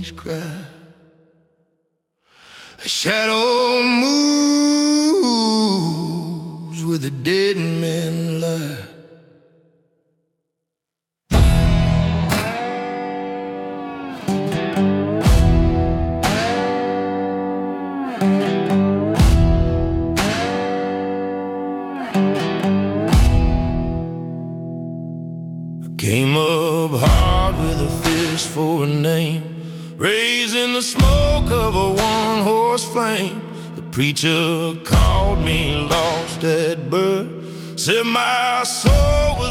always cry. A shadow moves where the dead men lie. Came up hard with a fist for a name, raising the smoke of a one-horse flame. The preacher called me lost at birth, said my soul was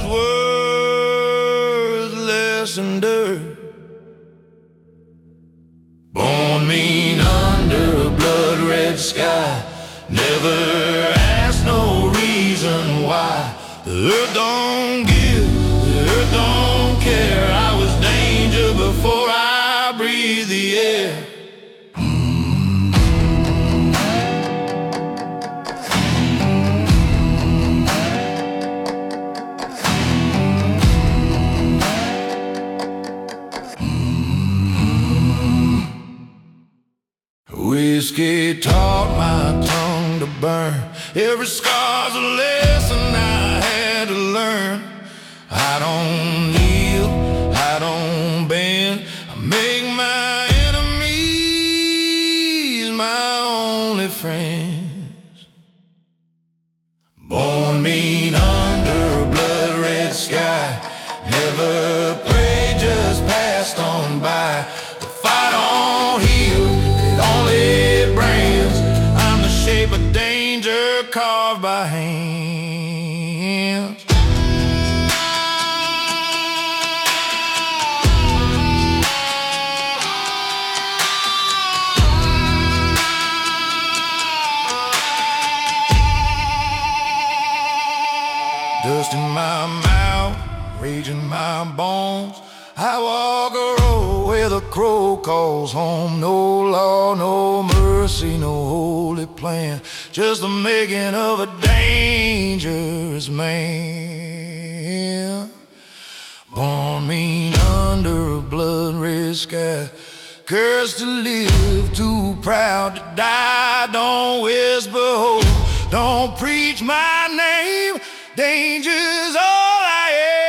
worth less than dirt. Born mean under a blood-red sky, never asked no reason why. The earth don't give, the earth don't care. I was danger before I breathed the air. Whiskey taught my tongue to burn. Every scar's a lesson I had to learn. I don't kneel, I don't bend. I make my enemies my only friends. Born mean under a blood-red sky, never prayed, just passed on by. The fight on heal, it only brands. I'm the shape of danger carved by hands. Dust in my mouth, rage in my bones. I walk a road where the crow calls home. No law, no mercy, no holy plan, just the making of a dangerous man. Born mean under a blood-red sky, cursed to live, too proud to die. Don't whisper hope, don't preach my name. Danger's all I am.